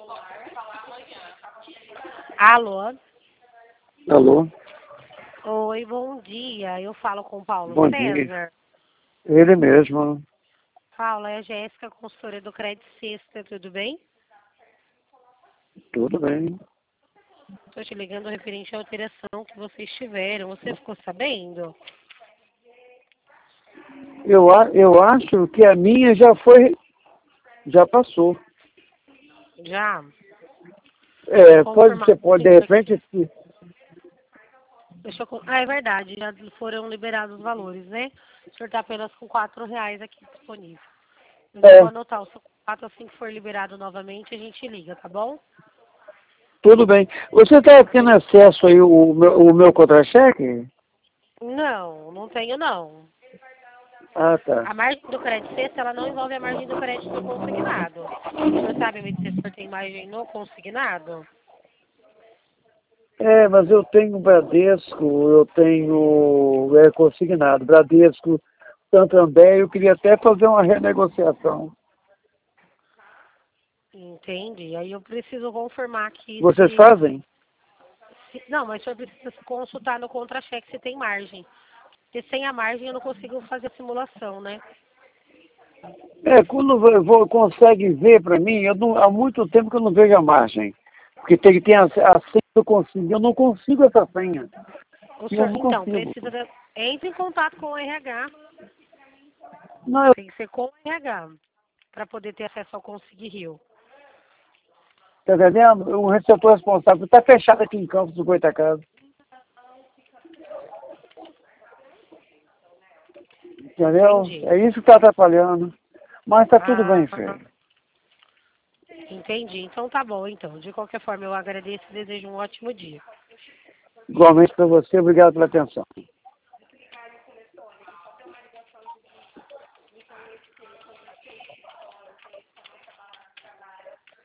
Alô? Alô? Oi, bom dia. Eu falo com o Paulo Bom dia. César. Ele mesmo. Paula, é a Jéssica, consultora do Crédito Sexta, tudo bem? Tudo bem. Estou te ligando referente à alteração que vocês tiveram. Você ficou sabendo? Eu acho que a minha já passou. Já? Você pode, de repente, É verdade, já foram liberados os valores, né? O senhor está apenas com R$ 4 aqui disponível. Eu vou anotar o seu contato, assim que for liberado novamente, a gente liga, tá bom? tudo bem. Você está tendo acesso aí o meu contra-cheque? Não, não tenho não. Ah, tá. A margem do crédito sexta, ela não envolve a margem do crédito no consignado. O senhor sabe me dizer se o senhor tem margem no consignado? Mas eu tenho Bradesco, eu tenho consignado. Bradesco, Santander, eu queria até fazer uma renegociação. Entendi. Aí eu preciso confirmar aqui Vocês se... fazem? Não, mas o senhor precisa consultar no contra-cheque se tem margem. Porque sem a margem eu não consigo fazer a simulação, né? Quando consegue ver para mim, há muito tempo que eu não vejo a margem. Porque tem que ter a senha que eu consigo. Eu não consigo essa senha. O Eu senhor, não então, consigo. precisa... Entre em contato com o RH. Não, Tem que ser com o RH para poder ter acesso ao Consig Rio. tá entendendo? O setor responsável está fechado aqui em Campos do Goitacazes. Entendeu? Entendi. É isso que está atrapalhando. Mas está tudo bem, Ah, filho. entendi. Então tá bom, então. De qualquer forma, eu agradeço e desejo um ótimo dia. Igualmente para você, obrigado pela atenção.